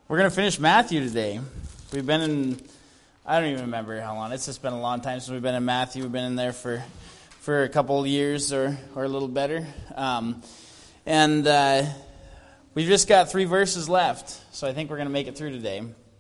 We're going to finish Matthew today. We've been in, I don't even remember how long. It's just been a long time since we've been in Matthew. We've been in there for a couple of years or a little better. We've just got 3 verses left, so I think we're going to make it through today.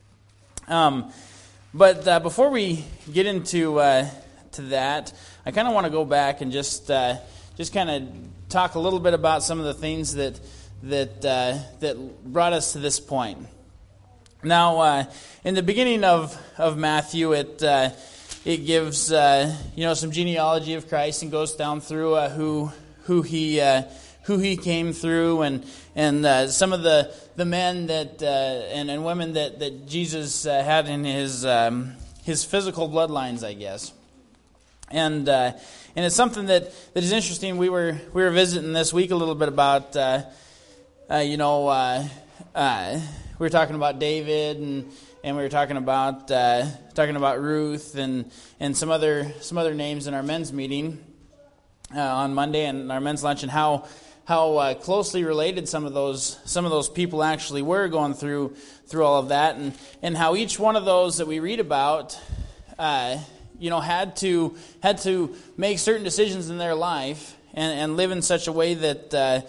But before we get into to that, I kind of want to go back and just kind of talk a little bit about some of the things that brought us to this point. Now, in the beginning of Matthew, it gives some genealogy of Christ and goes down through who he came through and some of the men that and women that Jesus had in his physical bloodlines, I guess. And it's something that is interesting. We were visiting this week a little bit about we were talking about David and we were talking about Ruth and some other names in our men's meeting on Monday and our men's lunch, and how closely related some of those people actually were going through all of that, and how each one of those that we read about had to make certain decisions in their life and live in such a way that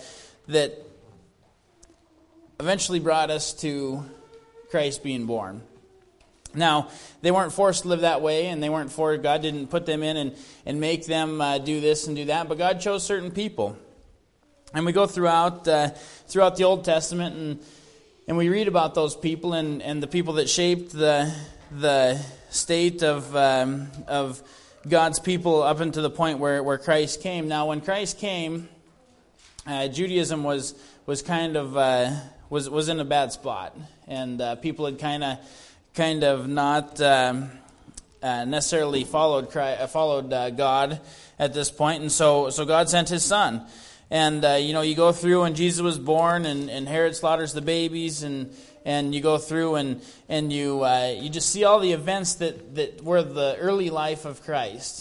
eventually brought us to Christ being born. Now, they weren't forced to live that way, and they weren't forced. God didn't put them in and make them do this and do that, but God chose certain people. And we go throughout the Old Testament, and we read about those people and the people that shaped the state of God's people up until the point where Christ came. Now, when Christ came, Judaism was kind of was in a bad spot, and people had kind of not necessarily followed God at this point, and so God sent His Son, and you go through and Jesus was born, and Herod slaughters the babies, and you go through and you just see all the events that were the early life of Christ.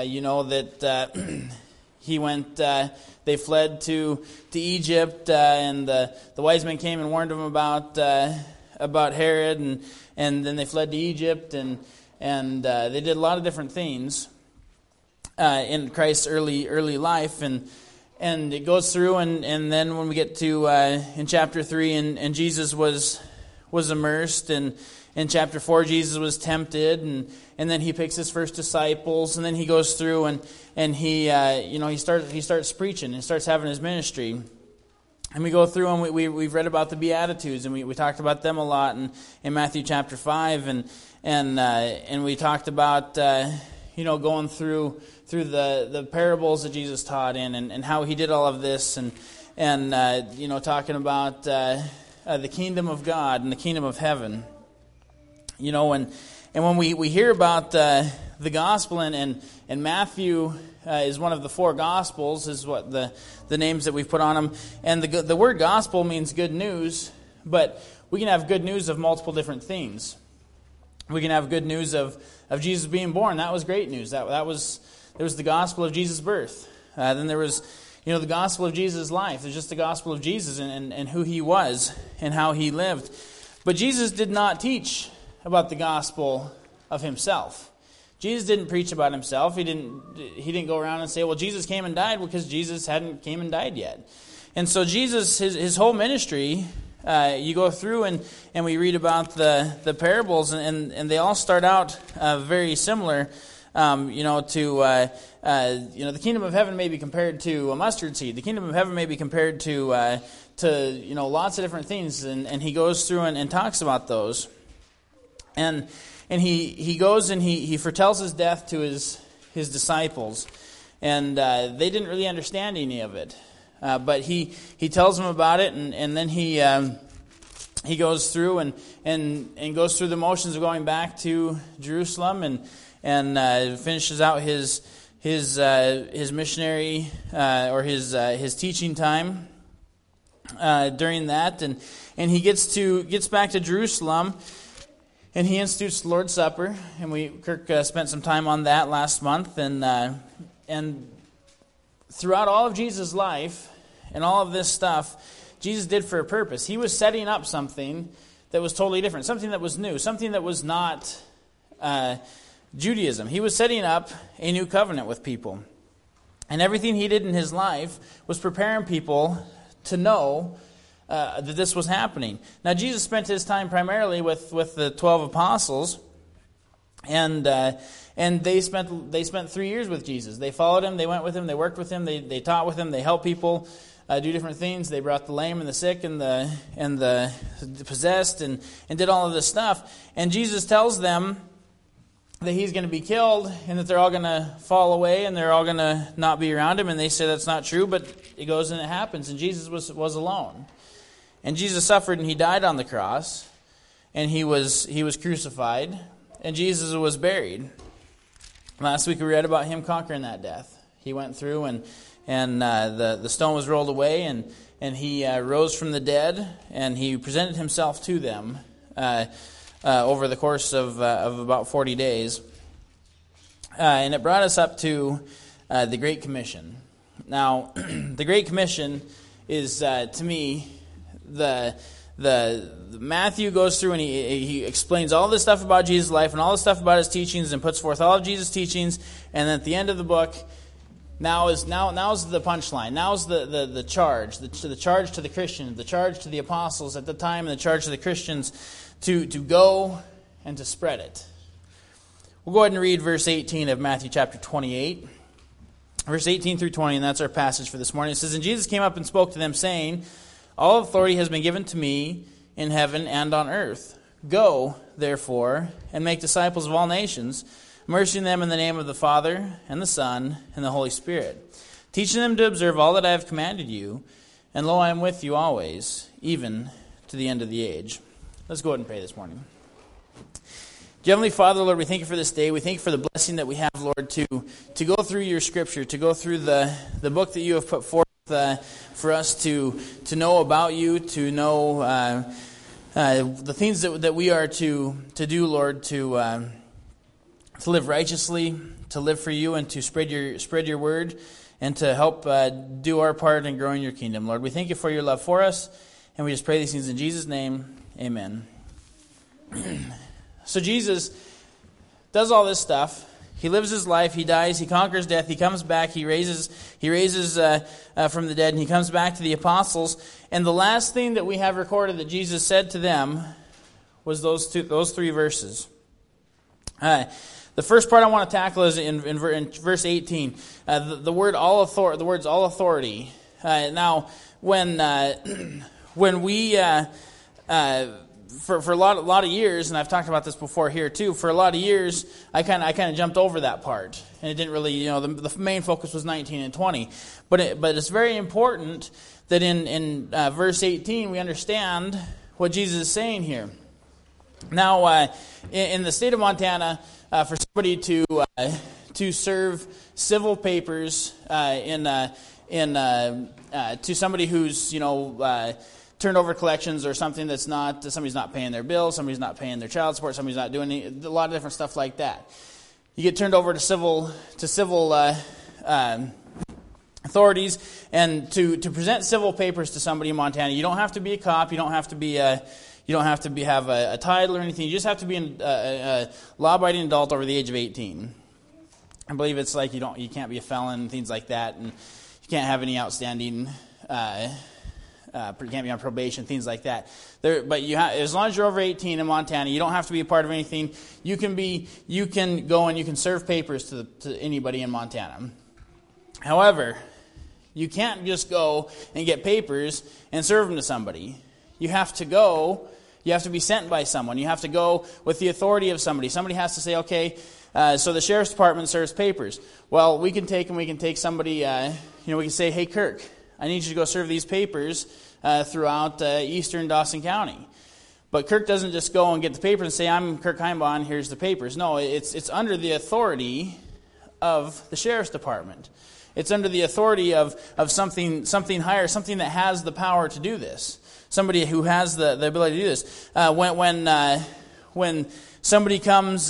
He went. They fled to Egypt, and the wise men came and warned them about Herod, and then they fled to Egypt, and they did a lot of different things in Christ's early life, and it goes through, and then when we get to in chapter 3, and Jesus was immersed, and in chapter 4 Jesus was tempted, and then he picks his first disciples, and then he goes through and he starts preaching and starts having his ministry. And we go through and we've read about the Beatitudes, and we talked about them a lot in Matthew chapter 5, and we talked about going through the parables that Jesus taught in, and how he did all of this, and talking about the kingdom of God and the kingdom of heaven. And when we hear about the gospel, and Matthew is one of the 4 gospels, is what the names that we've put on them. And the word gospel means good news, but we can have good news of multiple different things. We can have good news of Jesus being born. That was great news. There was the gospel of Jesus' birth. Then there was the gospel of Jesus' life. There's just the gospel of Jesus and who he was and how he lived. But Jesus did not teach about the gospel of himself. Jesus didn't preach about himself. He didn't go around and say, well, Jesus came and died, because Jesus hadn't came and died yet. And so Jesus, his whole ministry, you go through and we read about the parables, and they all start out very similar. The kingdom of heaven may be compared to a mustard seed. The kingdom of heaven may be compared to lots of different things, and he goes through and talks about those. And he goes and he foretells his death to his disciples, and they didn't really understand any of it. But he tells them about it, and then he goes through and goes through the motions of going back to Jerusalem, and finishes out his missionary or his teaching time during that, and he gets back to Jerusalem. And he institutes the Lord's Supper, and Kirk spent some time on that last month, and throughout all of Jesus' life and all of this stuff, Jesus did for a purpose. He was setting up something that was totally different, something that was new, something that was not Judaism. He was setting up a new covenant with people. And everything he did in his life was preparing people to know that this was happening. Now, Jesus spent his time primarily with the 12 apostles, and they spent 3 years with Jesus. They followed him, they went with him, they worked with him, they taught with him, they helped people do different things. They brought the lame and the sick and the possessed and did all of this stuff. And Jesus tells them that he's going to be killed and that they're all going to fall away and they're all going to not be around him. And they say that's not true, but it goes and it happens. And Jesus was alone. And Jesus suffered and he died on the cross. And he was crucified. And Jesus was buried. Last week we read about him conquering that death. He went through and the stone was rolled away and he rose from the dead and he presented himself to them over the course of about 40 days. And it brought us up to the Great Commission. Now, the Great Commission is, to me, the Matthew goes through and he explains all this stuff about Jesus' life and all this stuff about his teachings and puts forth all of Jesus' teachings. And then at the end of the book, now is the punchline. Now is the charge, the charge to the Christians, the charge to the apostles at the time, and the charge to the Christians to go and to spread it. We'll go ahead and read verse 18 of Matthew chapter 28. Verse 18 through 20, and that's our passage for this morning. It says, "And Jesus came up and spoke to them, saying, All authority has been given to me in heaven and on earth. Go, therefore, and make disciples of all nations, immersing them in the name of the Father, and the Son, and the Holy Spirit, teaching them to observe all that I have commanded you, and lo, I am with you always, even to the end of the age." Let's go ahead and pray this morning. Dear Heavenly Father, Lord, we thank you for this day. We thank you for the blessing that we have, Lord, to go through your Scripture, to go through the book that you have put forth for us to know about you, to know the things that we are to do, Lord, to live righteously, to live for you, and to spread your word, and to help do our part in growing your kingdom. Lord, we thank you for your love for us, and we just pray these things in Jesus' name. Amen. So Jesus does all this stuff. He lives his life. He dies. He conquers death. He comes back. He raises from the dead, and he comes back to the apostles. And the last thing that we have recorded that Jesus said to them was those three verses. The first part I want to tackle is in verse 18. The words all authority. Now, when we for a lot of years, and I've talked about this before here too, for a lot of years, I kind of jumped over that part, and it didn't really, the main focus was 19 and 20. But it's very important that in verse 18 we understand what Jesus is saying here. Now, in the state of Montana, for somebody to serve civil papers to somebody who's turned over collections or something somebody's not paying their bills, somebody's not paying their child support, somebody's not doing a lot of different stuff like that. You get turned over to civil authorities, and to present civil papers to somebody in Montana, you don't have to be a cop, you don't have to have a title or anything. You just have to be a law-abiding adult over the age of 18. I believe it's like you can't be a felon and things like that, and you can't have any outstanding. You can't be on probation, things like that. But as long as you're over 18 in Montana, you don't have to be a part of anything. You can go and you can serve papers to anybody in Montana. However, you can't just go and get papers and serve them to somebody. You have to go. You have to be sent by someone. You have to go with the authority of somebody. Somebody has to say, okay, so the sheriff's department serves papers. Well, we can take somebody. We can say, hey, Kirk, I need you to go serve these papers throughout eastern Dawson County. But Kirk doesn't just go and get the papers and say, I'm Kirk Heimbahn, here's the papers. No, it's under the authority of the sheriff's department. It's under the authority of something higher, something that has the power to do this. Somebody who has the ability to do this. When somebody comes,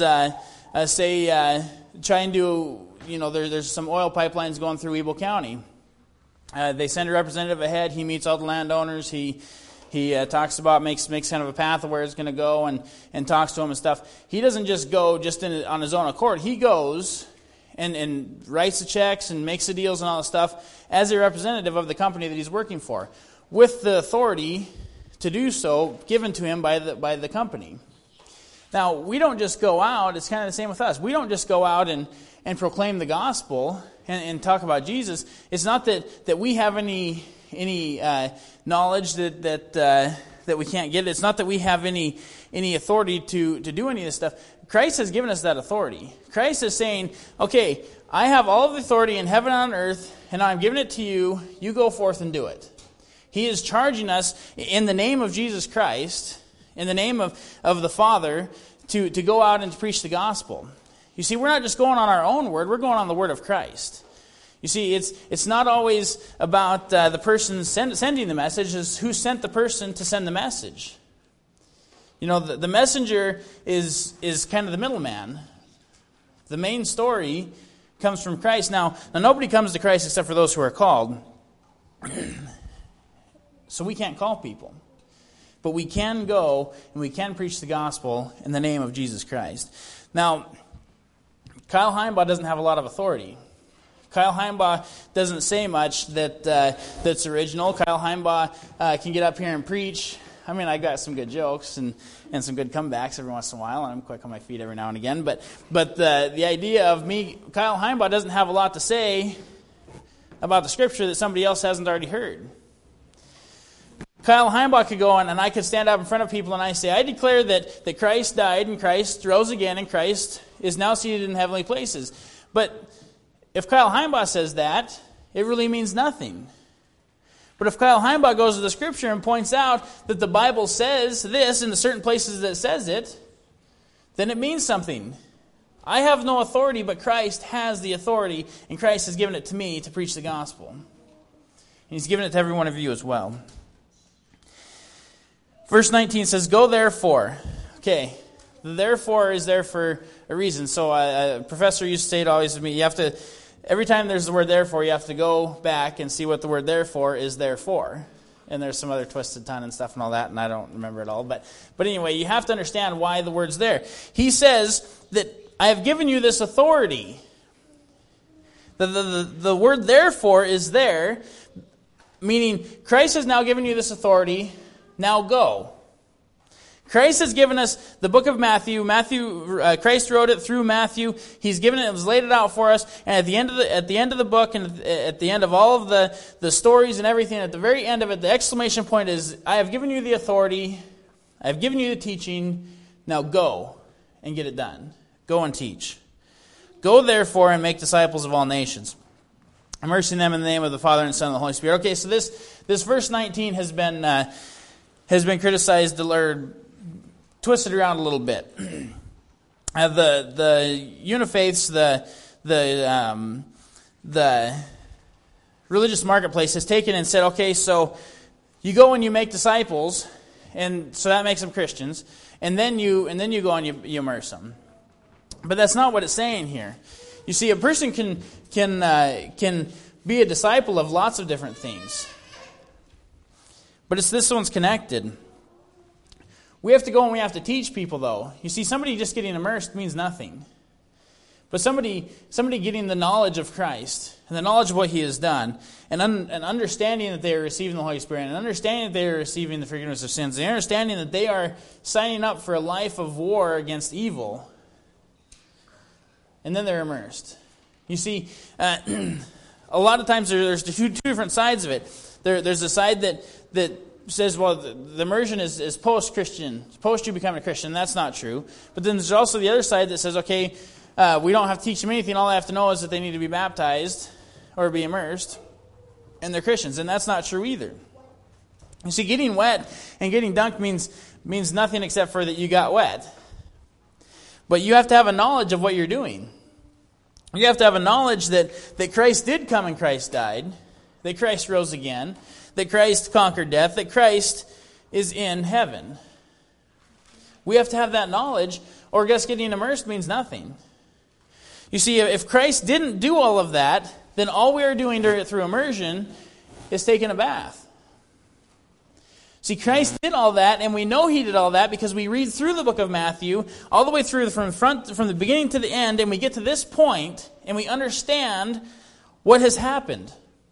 trying to, there's some oil pipelines going through Ebo County. They send a representative ahead. He meets all the landowners. He He talks about, makes kind of a path of where it's going to go and talks to him and stuff. He doesn't just go just on his own accord. He goes and writes the checks and makes the deals and all this stuff as a representative of the company that he's working for, with the authority to do so given to him by the company. Now, we don't just go out, it's kind of the same with us. We don't just go out and proclaim the gospel and talk about Jesus. It's not that we have any knowledge that we can't get. It's not that we have any authority to do any of this stuff. Christ has given us that authority. Christ is saying, okay, I have all of the authority in heaven and on earth, and I'm giving it to you. You go forth and do it. He is charging us in the name of Jesus Christ, in the name of the Father, to go out and to preach the gospel. You see, we're not just going on our own word, we're going on the word of Christ. You see, it's not always about the person sending the message, it's who sent the person to send the message. You know, the messenger is kind of the middleman. The main story comes from Christ. Now, nobody comes to Christ except for those who are called. So we can't call people. But we can go and we can preach the gospel in the name of Jesus Christ. Now, Kyle Heimbaugh doesn't have a lot of authority. Kyle Heimbaugh doesn't say much that's original. Kyle Heimbaugh can get up here and preach. I mean, I got some good jokes and some good comebacks every once in a while, and I'm quick on my feet every now and again. But the idea of me, Kyle Heimbaugh doesn't have a lot to say about the Scripture that somebody else hasn't already heard. Kyle Heimbaugh could go on, and I could stand up in front of people and I say, I declare that Christ died and Christ rose again and Christ is now seated in heavenly places. But if Kyle Heimbaugh says that, it really means nothing. But if Kyle Heimbaugh goes to the Scripture and points out that the Bible says this in the certain places that it says it, then it means something. I have no authority, but Christ has the authority, and Christ has given it to me to preach the gospel. And He's given it to every one of you as well. Verse 19 says, Go therefore. Okay, the therefore is there for a reason. So a professor used to say it always to me, you have to, every time there's the word therefore, you have to go back and see what the word therefore is there for. And there's some other twisted tongue and stuff and all that, and I don't remember it all. But anyway, you have to understand why the word's there. He says that I have given you this authority. The word therefore is there, meaning Christ has now given you this authority. Now go. Christ has given us the book of Matthew. Christ wrote it through Matthew. He's given it, laid it out for us. And at the end of the book, and at the end of all of the stories and everything, at the very end of it, the exclamation point is, I have given you the authority. I have given you the teaching. Now go and get it done. Go and teach. Go therefore and make disciples of all nations, immersing them in the name of the Father and Son and the Holy Spirit. Okay, so this verse 19 has been criticized or twisted around a little bit. The Unifaiths, the religious marketplace has taken and said, okay, so you go and you make disciples, and so that makes them Christians, and then you go and you immerse them. But that's not what it's saying here. You see, a person can be a disciple of lots of different things. But this one's connected. We have to go and we have to teach people, though. You see, somebody just getting immersed means nothing. But somebody getting the knowledge of Christ and the knowledge of what He has done, and understanding that they are receiving the Holy Spirit, and understanding that they are receiving the forgiveness of sins, and understanding that they are signing up for a life of war against evil, and then they're immersed. You see, a lot of times there's two different sides of it. There's a side that says, well, the immersion is post-Christian, post you becoming a Christian. That's not true. But then there's also the other side that says, okay, we don't have to teach them anything. All they have to know is that they need to be baptized or be immersed, and they're Christians. And that's not true either. You see, getting wet and getting dunked means nothing except for that you got wet. But you have to have a knowledge of what you're doing. You have to have a knowledge that Christ did come and Christ died, that Christ rose again, that Christ conquered death, that Christ is in heaven. We have to have that knowledge, or just getting immersed means nothing. You see, if Christ didn't do all of that, then all we are doing through immersion is taking a bath. See, Christ did all that, and we know he did all that because we read through the book of Matthew, all the way through from the beginning to the end, and we get to this point, and we understand what has happened.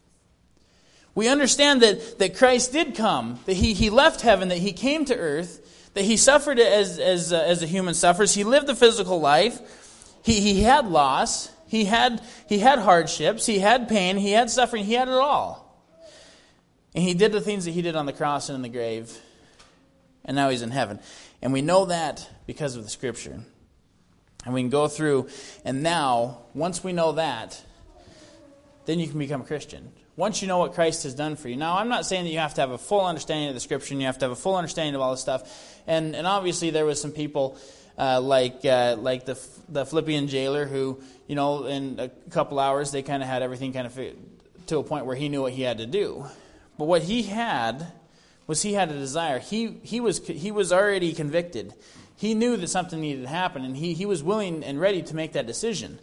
We understand that Christ did come, that he left heaven, that he came to earth, that he suffered as a human suffers. He lived a physical life. He had loss. He had hardships. He had pain. He had suffering. He had it all. And he did the things that he did on the cross and in the grave. And now he's in heaven. And we know that because of the Scripture. And we can go through. And now, once we know that, then you can become a Christian. Once you know what Christ has done for you. Now, I'm not saying that you have to have a full understanding of the Scripture and you have to have a full understanding of all this stuff. And obviously there was some people like the Philippian jailer who, in a couple hours they kind of had everything kind of to a point where he knew what he had to do. But what he had was a desire. He was already convicted. He knew that something needed to happen, and he was willing and ready to make that decision.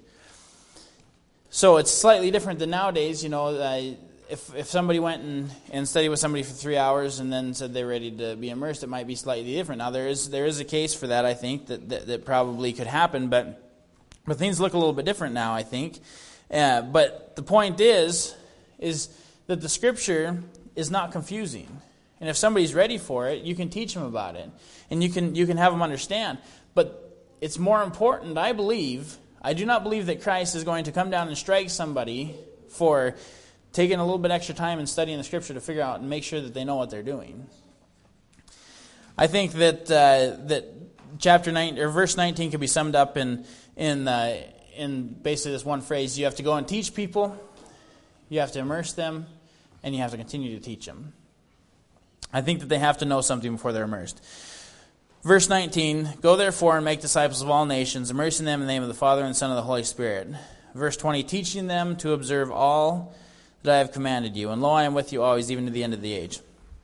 So it's slightly different than nowadays. If somebody went and studied with somebody for 3 hours and then said they're ready to be immersed, it might be slightly different. Now there is a case for that, I think, that probably could happen, but things look a little bit different now, I think. But the point is that the Scripture is not confusing. And if somebody's ready for it, you can teach them about it. And you can have them understand. But it's more important, I do not believe that Christ is going to come down and strike somebody for taking a little bit extra time and studying the Scripture to figure out and make sure that they know what they're doing. I think that chapter 9 or verse 19 can be summed up in basically this one phrase: you have to go and teach people, you have to immerse them, and you have to continue to teach them. I think that they have to know something before they're immersed. Verse 19, go therefore and make disciples of all nations, immersing them in the name of the Father and Son and the Holy Spirit. Verse 20, teaching them to observe all that I have commanded you. And lo, I am with you always, even to the end of the age.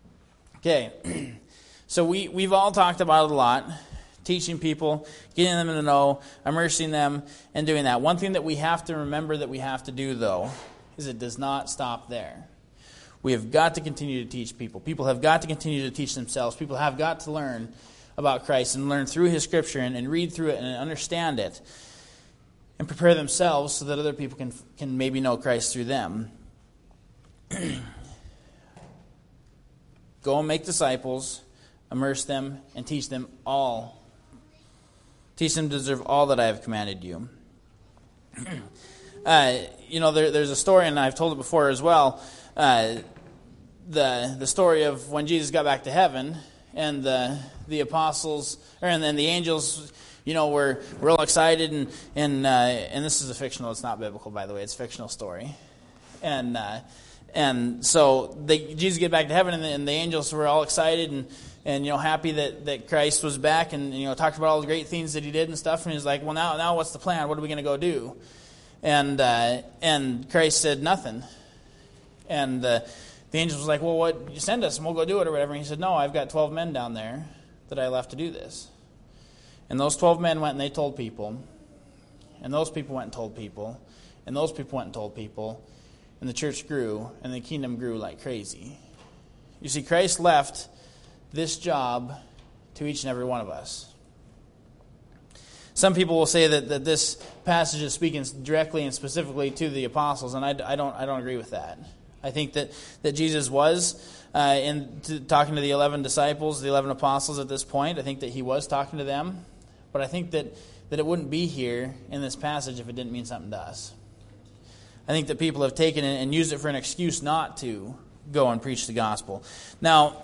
Okay, so we've all talked about it a lot. Teaching people, getting them to know, immersing them, and doing that. One thing that we have to remember that we have to do, though, is it does not stop there. We have got to continue to teach people. People have got to continue to teach themselves. People have got to learn about Christ and learn through His Scripture and read through it and understand it and prepare themselves so that other people can maybe know Christ through them. Go and make disciples, immerse them, and teach them all. Teach them to observe all that I have commanded you. There's a story, and I've told it before as well. The story of when Jesus got back to heaven, and the apostles, and then the angels, were real excited, and this is a fictional. It's not biblical, by the way. It's a fictional story, and so Jesus get back to heaven, and the angels were all excited and happy that Christ was back, and talked about all the great things that He did and stuff. And He's like, well, now what's the plan? What are we going to go do? And Christ said nothing. And the angels was like, well, what, you send us and we'll go do it or whatever. And He said, no, I've got 12 men down there that I left to do this. And those 12 men went and they told people. And those people went and told people. And those people went and told people. And the church grew, and the kingdom grew like crazy. You see, Christ left this job to each and every one of us. Some people will say that this passage is speaking directly and specifically to the apostles, and I don't agree with that. I think that Jesus was talking to the 11 disciples, the 11 apostles at this point. I think that He was talking to them, but I think that it wouldn't be here in this passage if it didn't mean something to us. I think that people have taken it and used it for an excuse not to go and preach the gospel. Now,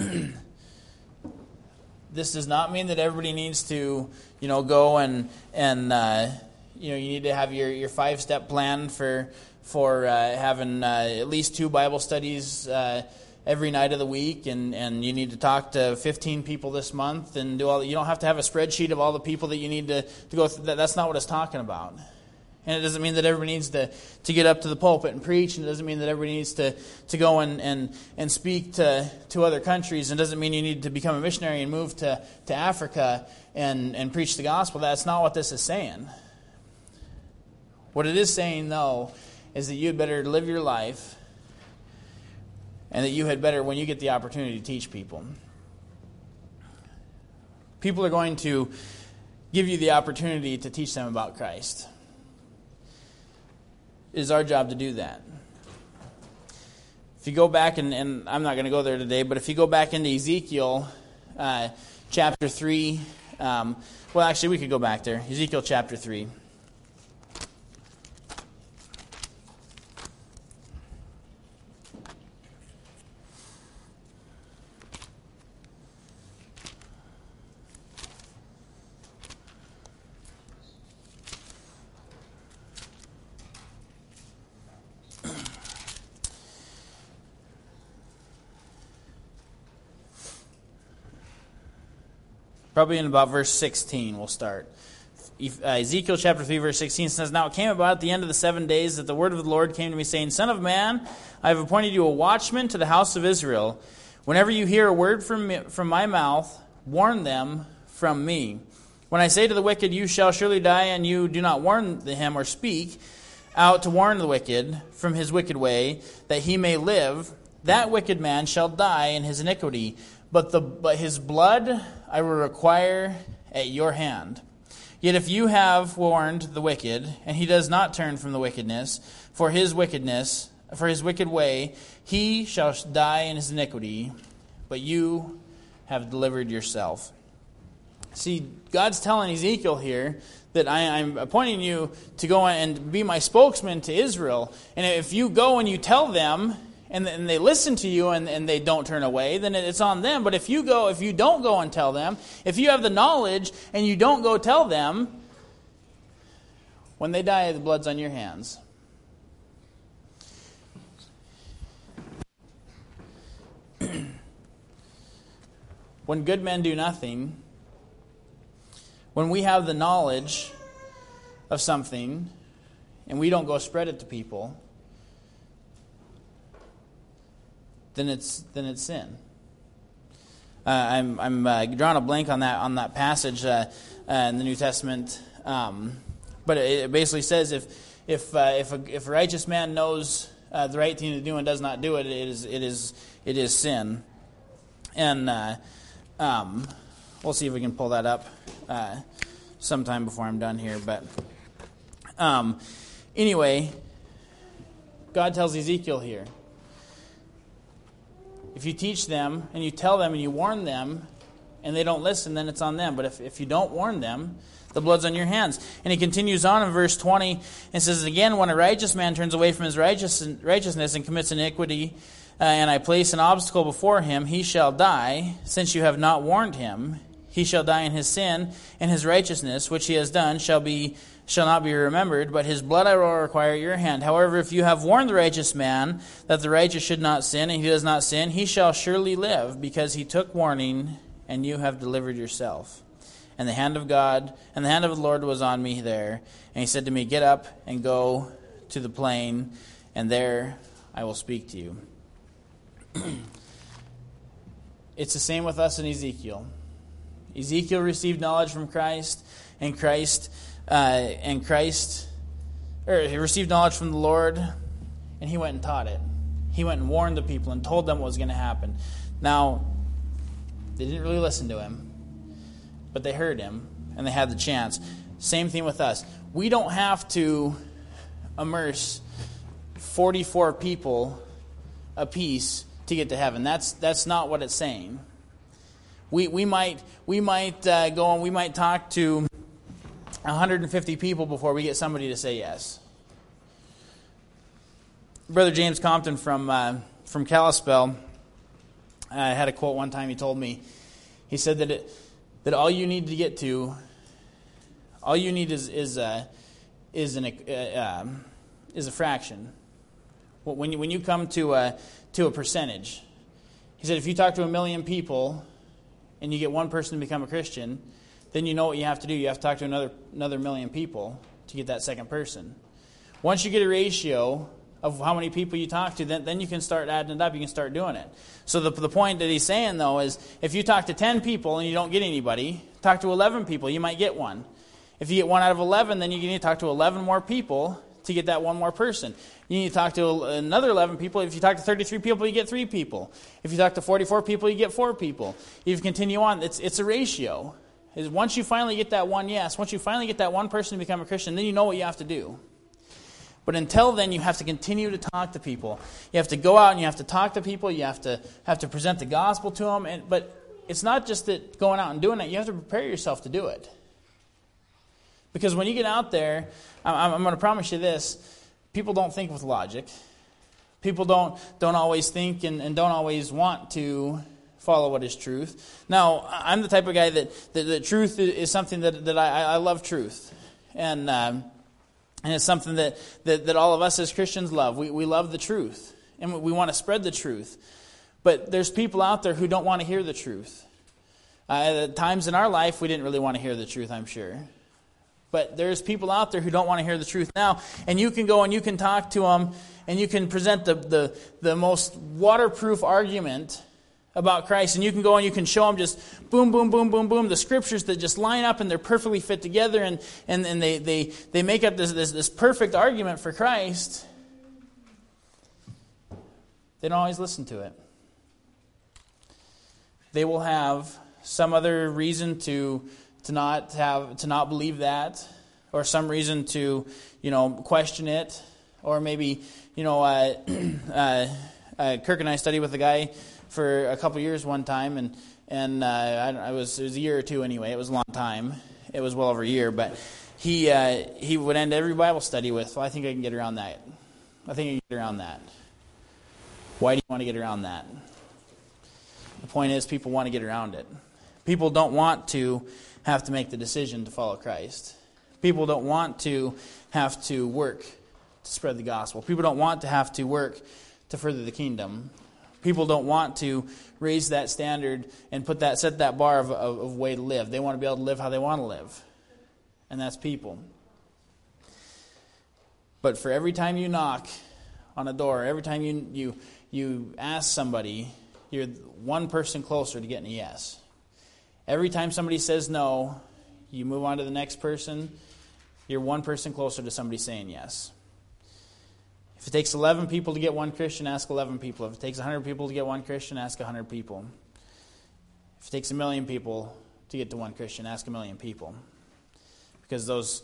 this does not mean that everybody needs to, go and you need to have your 5-step plan for having at least 2 Bible studies every night of the week, and you need to talk to 15 people this month and do all. You don't have to have a spreadsheet of all the people that you need to go through. That's not what it's talking about. And it doesn't mean that everybody needs to get up to the pulpit and preach, and it doesn't mean that everybody needs to go and speak to other countries, and it doesn't mean you need to become a missionary and move to Africa and preach the gospel. That's not what this is saying. What it is saying, though, is that you'd better live your life, and that you had better, when you get the opportunity, to teach people. People are going to give you the opportunity to teach them about Christ. It is our job to do that. If you go back, and I'm not going to go there today, but if you go back into Ezekiel chapter 3, well, actually, we could go back there. Ezekiel chapter 3. Probably in about verse 16 we'll start. Ezekiel chapter 3 verse 16 says, "Now it came about at the end of the 7 days that the word of the Lord came to me, saying, Son of man, I have appointed you a watchman to the house of Israel. Whenever you hear a word from my mouth, warn them from me. When I say to the wicked, you shall surely die, and you do not warn him or speak out to warn the wicked from his wicked way, that he may live, that wicked man shall die in his iniquity. But his blood I will require at your hand. Yet if you have warned the wicked, and he does not turn from the wickedness, for his wicked way, he shall die in his iniquity, but you have delivered yourself." See, God's telling Ezekiel here that I'm appointing you to go and be my spokesman to Israel. And if you go and you tell them, and they listen to you and they don't turn away, then it's on them. But if you don't go and tell them, if you have the knowledge and you don't go tell them, when they die, the blood's on your hands. When good men do nothing, when we have the knowledge of something and we don't go spread it to people, then it's sin. I'm drawing a blank on that passage in the New Testament, but it basically says if a righteous man knows the right thing to do and does not do it, it is sin. And we'll see if we can pull that up sometime before I'm done here. But anyway, God tells Ezekiel here, if you teach them and you tell them and you warn them and they don't listen, then it's on them. But if you don't warn them, the blood's on your hands. And he continues on in verse 20 and says, "Again, when a righteous man turns away from his righteousness and commits iniquity, and I place an obstacle before him, he shall die. Since you have not warned him, he shall die in his sin, and his righteousness, which he has done, shall not be remembered, but his blood I will require at your hand. However, if you have warned the righteous man that the righteous should not sin, and he does not sin, he shall surely live, because he took warning, and you have delivered yourself. And the hand of God, and the hand of the Lord was on me there. And he said to me, Get up and go to the plain, and there I will speak to you." It's the same with us in Ezekiel. Ezekiel received knowledge from Christ, he received knowledge from the Lord, and he went and taught it. He went and warned the people and told them what was going to happen. Now, they didn't really listen to him, but they heard him, and they had the chance. Same thing with us. We don't have to immerse 44 people apiece to get to heaven. That's not what it's saying. We might go and we might talk to 150 people before we get somebody to say yes. Brother James Compton from Kalispell had a quote one time. He told me, he said that all you need to get to, all you need is a fraction. When you come to a percentage, he said, if you talk to 1 million people and you get one person to become a Christian, then you know what you have to do. You have to talk to another 1 million people to get that second person. Once you get a ratio of how many people you talk to, then you can start adding it up. You can start doing it. So the point that he's saying, though, is if you talk to 10 people and you don't get anybody, talk to 11 people. You might get one. If you get 1 out of 11, then you need to talk to 11 more people to get that one more person. You need to talk to another 11 people. If you talk to 33 people, you get 3 people. If you talk to 44 people, you get 4 people. If you continue on, it's a ratio. is once you finally get that one yes, once you finally get that one person to become a Christian, then you know what you have to do. But until then, you have to continue to talk to people. You have to go out and you have to talk to people. You have to present the gospel to them. But it's not just that going out and doing it. You have to prepare yourself to do it. Because when you get out there, I'm going to promise you this: people don't think with logic. People don't always think and don't always want to follow what is truth. Now, I'm the type of guy that truth is something that I love truth, and it's something that all of us as Christians love. We love the truth, and we want to spread the truth. But there's people out there who don't want to hear the truth. At times in our life, we didn't really want to hear the truth, I'm sure. But there's people out there who don't want to hear the truth now, and you can go and you can talk to them, and you can present the most waterproof argument about Christ, and you can go and you can show them just boom, boom, boom, boom, boom, the scriptures that just line up and they're perfectly fit together, and they make up this perfect argument for Christ. They don't always listen to it. They will have some other reason to not believe that, or some reason to question it, or maybe Kirk and I studied with a guy for a couple years one time, and it was a year or two anyway. It was a long time. It was well over a year, but he would end every Bible study with, "Well, I think I can get around that. I think I can get around that." Why do you want to get around that? The point is, people want to get around it. People don't want to have to make the decision to follow Christ. People don't want to have to work to spread the gospel. People don't want to have to work to further the kingdom. People don't want to raise that standard and set that bar of way to live. They want to be able to live how they want to live. And that's people. But for every time you knock on a door, every time you ask somebody, you're one person closer to getting a yes. Every time somebody says no, you move on to the next person, you're one person closer to somebody saying yes. If it takes 11 people to get one Christian, ask 11 people. If it takes 100 people to get one Christian, ask 100 people. If it takes 1 million people to get to one Christian, ask 1 million people. Because those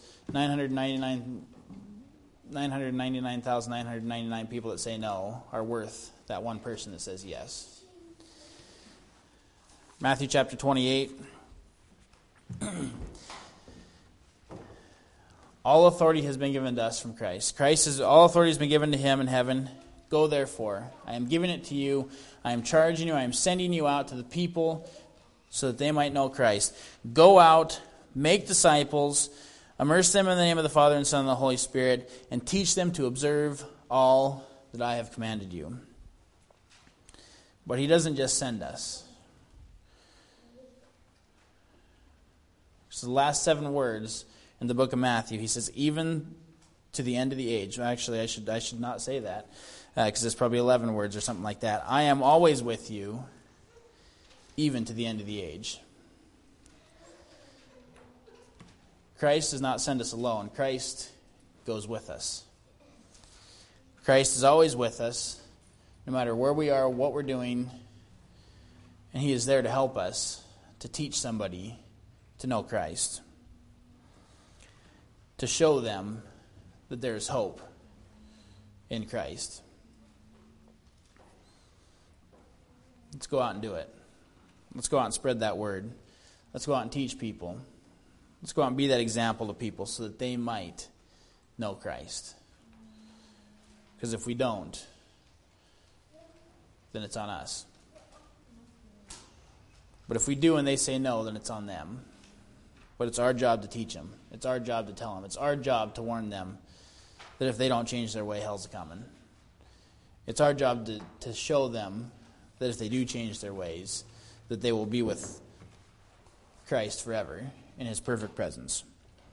999,999 people that say no are worth that one person that says yes. Matthew chapter 28. All authority has been given to us from Christ. Christ says all authority has been given to him in heaven. Go therefore. I am giving it to you. I am charging you. I am sending you out to the people so that they might know Christ. Go out, make disciples, immerse them in the name of the Father and Son and the Holy Spirit, and teach them to observe all that I have commanded you. But he doesn't just send us. So the last 7 words in the book of Matthew, he says, even to the end of the age. Well, actually, I should not say that, because it's probably 11 words or something like that. I am always with you, even to the end of the age. Christ does not send us alone. Christ goes with us. Christ is always with us, no matter where we are, what we're doing, and he is there to help us, to teach somebody to know Christ, to show them that there is hope in Christ. Let's go out and do it. Let's go out and spread that word. Let's go out and teach people. Let's go out and be that example to people so that they might know Christ. Because if we don't, then it's on us. But if we do and they say no, then it's on them. But it's our job to teach them. It's our job to tell them. It's our job to warn them that if they don't change their way, hell's coming. It's our job to show them that if they do change their ways, that they will be with Christ forever in his perfect presence.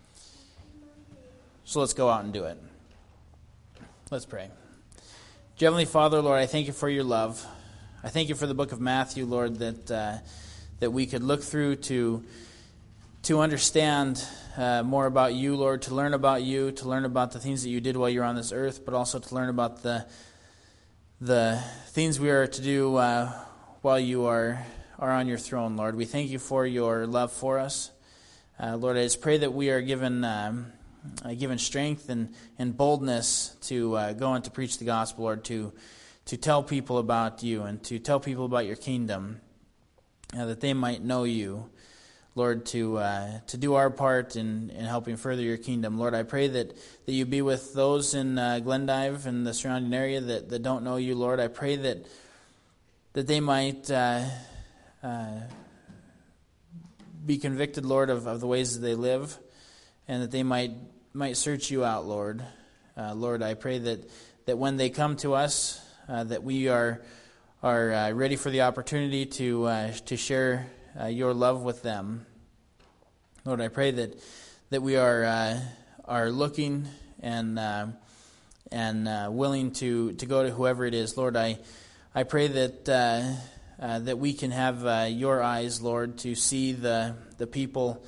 So let's go out and do it. Let's pray. Dear Heavenly Father, Lord, I thank you for your love. I thank you for the book of Matthew, Lord, that we could look through to understand more about you, Lord, to learn about you, to learn about the things that you did while you were on this earth, but also to learn about the things we are to do while you are on your throne, Lord. We thank you for your love for us. Lord, I just pray that we are given strength and boldness to go and to preach the gospel, Lord, to tell people about you and to tell people about your kingdom, that they might know you. Lord, to do our part in helping further your kingdom. Lord, I pray that you be with those in Glendive and the surrounding area that don't know you, Lord. I pray that they might be convicted, Lord, of the ways that they live, and that they might search you out, Lord. Lord, I pray that when they come to us, that we are ready for the opportunity to share your love with them. Lord, I pray that we are looking and willing to go to whoever it is. Lord, I pray that we can have your eyes, Lord, to see the people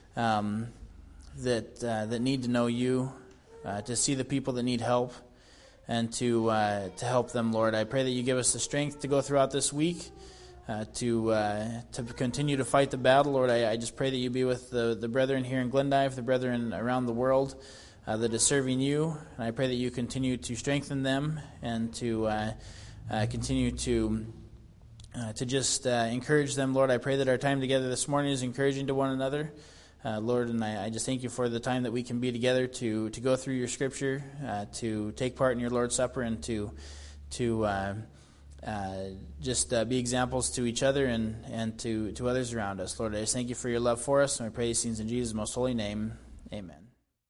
that need to know you, to see the people that need help, and to help them, Lord. I pray that you give us the strength to go throughout this week, to continue to fight the battle. Lord, I just pray that you be with the brethren here in Glendive, the brethren around the world that is serving you. And I pray that you continue to strengthen them and to continue to just encourage them. Lord, I pray that our time together this morning is encouraging to one another. Lord, and I just thank you for the time that we can be together to go through your scripture, to take part in your Lord's Supper, and to just be examples to each other and to others around us. Lord, I just thank you for your love for us, and I pray these things in Jesus' most holy name. Amen.